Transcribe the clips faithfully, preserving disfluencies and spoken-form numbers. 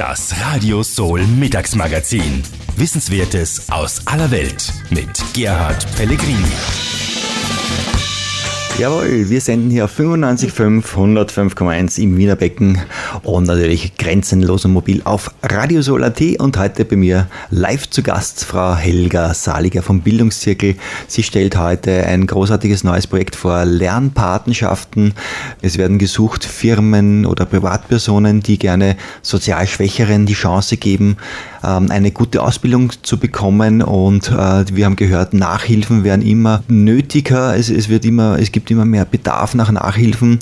Das Radio Soul Mittagsmagazin. Wissenswertes aus aller Welt mit Gerhard Pellegrini. Jawohl, wir senden hier auf fünfundneunzig Komma fünf, hundertfünf Komma eins im Wiener Becken und natürlich grenzenlos und mobil auf Radio Soul Punkt at und heute bei mir live zu Gast Frau Helga Saliger vom Bildungszirkel. Sie stellt heute ein großartiges neues Projekt vor, Lernpatenschaften. Es werden gesucht Firmen oder Privatpersonen, die gerne sozial Schwächeren die Chance geben, eine gute Ausbildung zu bekommen, und wir haben gehört, Nachhilfen werden immer nötiger. Es, es wird immer, es gibt immer mehr Bedarf nach Nachhilfen,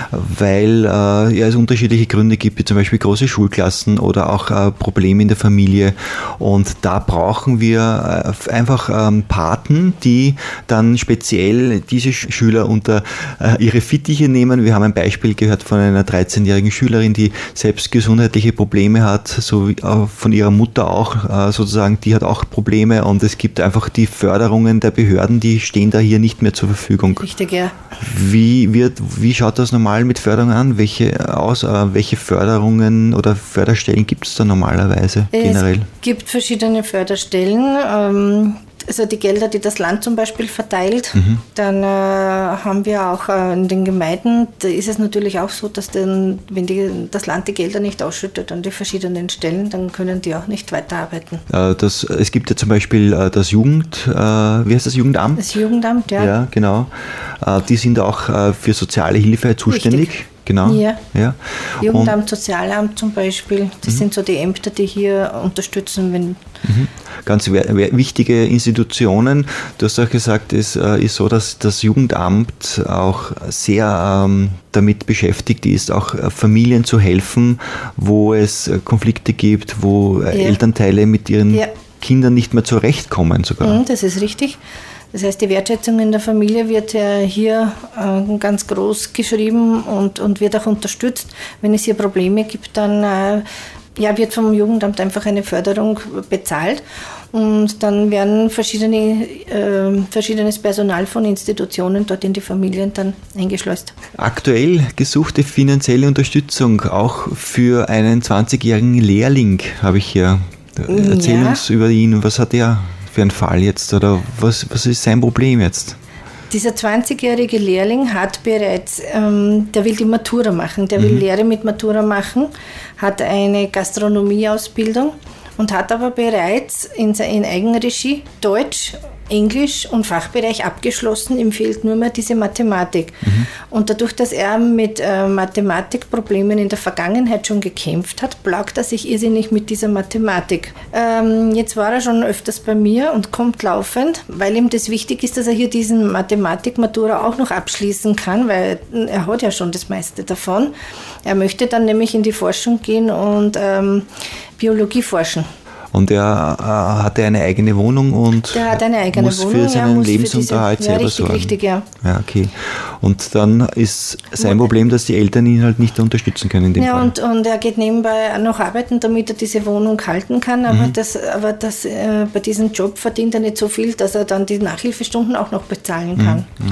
weil äh, ja, es unterschiedliche Gründe gibt, wie zum Beispiel große Schulklassen oder auch äh, Probleme in der Familie. Und da brauchen wir äh, einfach ähm, Paten, die dann speziell diese Schüler unter äh, ihre Fittiche nehmen. Wir haben ein Beispiel gehört von einer dreizehnjährigen Schülerin, die selbst gesundheitliche Probleme hat, so wie äh, von ihrer Mutter auch äh, sozusagen, die hat auch Probleme, und es gibt einfach die Förderungen der Behörden, die stehen da hier nicht mehr zur Verfügung. Richtig, ja. Wie wird, wie schaut das normal mit Förderungen an? Welche aus, äh, welche Förderungen oder Förderstellen gibt es da normalerweise generell? Es gibt verschiedene Förderstellen. Ähm, also die Gelder, die das Land zum Beispiel verteilt, mhm. dann äh, haben wir auch äh, in den Gemeinden, da ist es natürlich auch so, dass dann, wenn die, das Land die Gelder nicht ausschüttet an die verschiedenen Stellen, dann können die auch nicht weiterarbeiten. Äh, das, es gibt ja zum Beispiel äh, das Jugend, äh, wie heißt das, Jugendamt? Das Jugendamt, ja. Ja, genau. Äh, die sind auch äh, für soziale Hilfe zuständig. Richtig. Genau. Ja. Ja. Jugendamt, Sozialamt zum Beispiel, das mhm. sind so die Ämter, die hier unterstützen, wenn. Mhm. Ganz wichtige Institutionen. Du hast auch gesagt, es ist so, dass das Jugendamt auch sehr ähm, damit beschäftigt ist, auch Familien zu helfen, wo es Konflikte gibt, wo ja. Elternteile mit ihren ja. Kindern nicht mehr zurechtkommen sogar. Mhm, das ist richtig. Das heißt, die Wertschätzung in der Familie wird ja hier äh, ganz groß geschrieben und, und wird auch unterstützt. Wenn es hier Probleme gibt, dann äh, ja, wird vom Jugendamt einfach eine Förderung bezahlt, und dann werden verschiedene, äh, verschiedenes Personal von Institutionen dort in die Familien dann eingeschleust. Aktuell gesuchte finanzielle Unterstützung auch für einen zwanzigjährigen Lehrling habe ich hier. Erzähl ja. uns über ihn, was hat er für einen Fall jetzt, oder was, was ist sein Problem jetzt? Dieser zwanzigjährige Lehrling hat bereits, ähm, der will die Matura machen, der will mhm. Lehre mit Matura machen, hat eine Gastronomieausbildung und hat aber bereits in, in Eigenregie Deutsch, Englisch und Fachbereich abgeschlossen. Ihm fehlt nur mehr diese Mathematik. Mhm. Und dadurch, dass er mit äh, Mathematikproblemen in der Vergangenheit schon gekämpft hat, plagt er sich irrsinnig mit dieser Mathematik. Ähm, jetzt war er schon öfters bei mir und kommt laufend, weil ihm das wichtig ist, dass er hier diesen Mathematik-Matura auch noch abschließen kann, weil er hat ja schon das meiste davon. Er möchte dann nämlich in die Forschung gehen und ähm, Biologie forschen. Und er äh, hatte eine eigene Wohnung und der hat eine eigene muss Wohnung, für seinen muss Lebensunterhalt für diese, ja, selber richtig, sorgen. Richtig, ja. Ja, okay. Und dann ist sein Problem, dass die Eltern ihn halt nicht unterstützen können in dem ja, Fall. Und, und er geht nebenbei noch arbeiten, damit er diese Wohnung halten kann, aber, mhm. das, aber das, äh, bei diesem Job verdient er nicht so viel, dass er dann die Nachhilfestunden auch noch bezahlen kann. Mhm.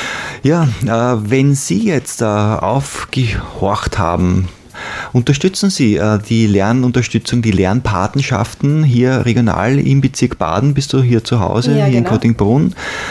Ja, ja äh, wenn Sie jetzt äh, aufgehorcht haben, unterstützen Sie äh, die Lernunterstützung, die Lernpatenschaften hier regional im Bezirk Baden. Bist du hier zu Hause, ja, hier genau. in Kottingbrunn?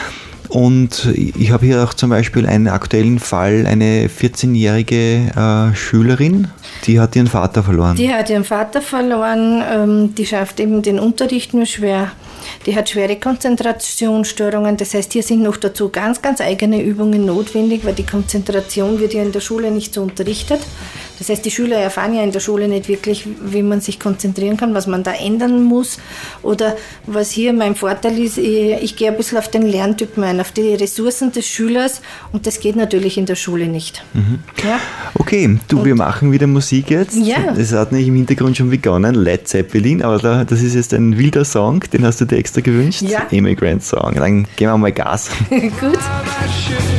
Und ich habe hier auch zum Beispiel einen aktuellen Fall, eine vierzehnjährige äh, Schülerin, die hat ihren Vater verloren. Die hat ihren Vater verloren, ähm, die schafft eben den Unterricht nur schwer. Die hat schwere Konzentrationsstörungen, das heißt, hier sind noch dazu ganz, ganz eigene Übungen notwendig, weil die Konzentration wird ja in der Schule nicht so unterrichtet. Das heißt, die Schüler erfahren ja in der Schule nicht wirklich, wie man sich konzentrieren kann, was man da ändern muss. Oder was hier mein Vorteil ist, ich, ich gehe ein bisschen auf den Lerntypen ein, auf die Ressourcen des Schülers, und das geht natürlich in der Schule nicht. Mhm. Ja? Okay, du, und wir machen wieder Musik jetzt. Ja. Es hat nicht im Hintergrund schon begonnen, Led Zeppelin, aber da, das ist jetzt ein wilder Song, den hast du dir extra gewünscht. Ja. Immigrant Song. Dann geben wir mal Gas. Gut.